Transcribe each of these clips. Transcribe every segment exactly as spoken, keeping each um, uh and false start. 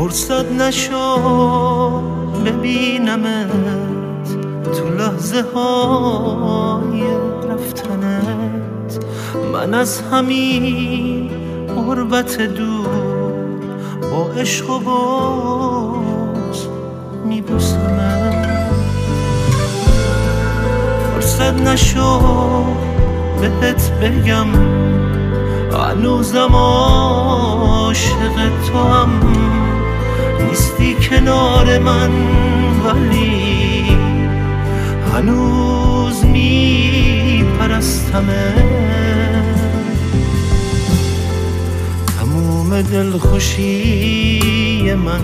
فرصت نشو ببینمت تو لحظه های رفتنت. من از همین غربت دور با عشق و باز میبوسمت. فرصت نشو بهت بگم هنوزم عاشق تو هم. نیستی کنار من ولی هنوز میپرستمت. تموم دلخوشی من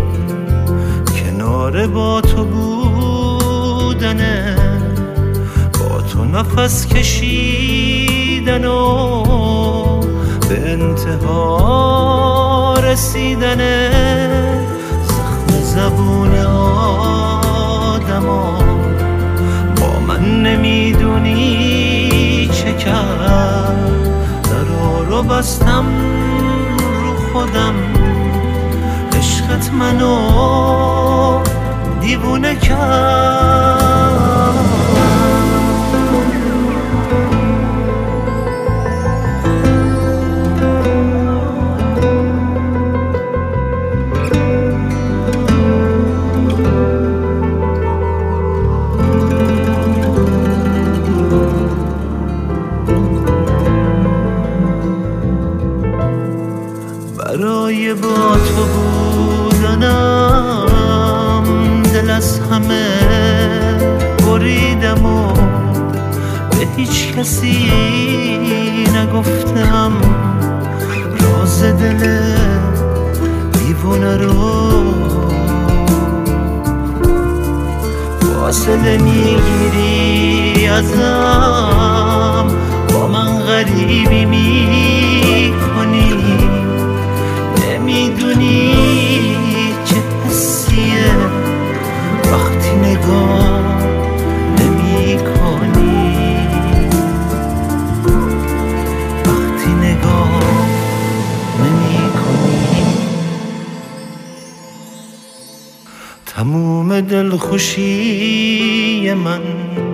کنار با تو بودنه، با تو نفس کشیدن و به انتها رسیدنه. زخم زبون آدما با من نمیدونی چه کرد. درا رو بستم رو خودم، عشقت منو دیوونه کرد. برای با تو بودنم دل از همه بریدم و به هیچ کسی نگفتم راز دل دیوونه رو. فاصله میگیری ازم، با من غریبی میکنی، نمیدونی چه حسیه وقتی نگاه نمی کنی، وقتی نگاه نمی کنی. تموم دلخوشی من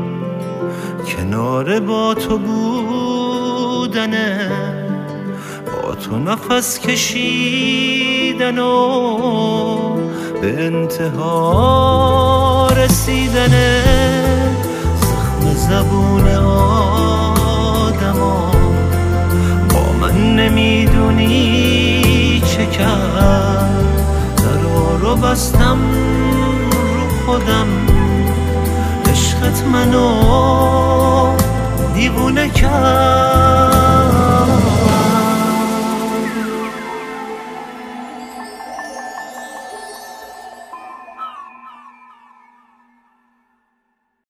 کنار با تو بودنه، با تو نفس کشیدن و به انتها رسیدنه. زخم زبون آدما با من نمیدونی چه کرد. درا رو بستم رو خودم، عشقت منو دیوونه کرد.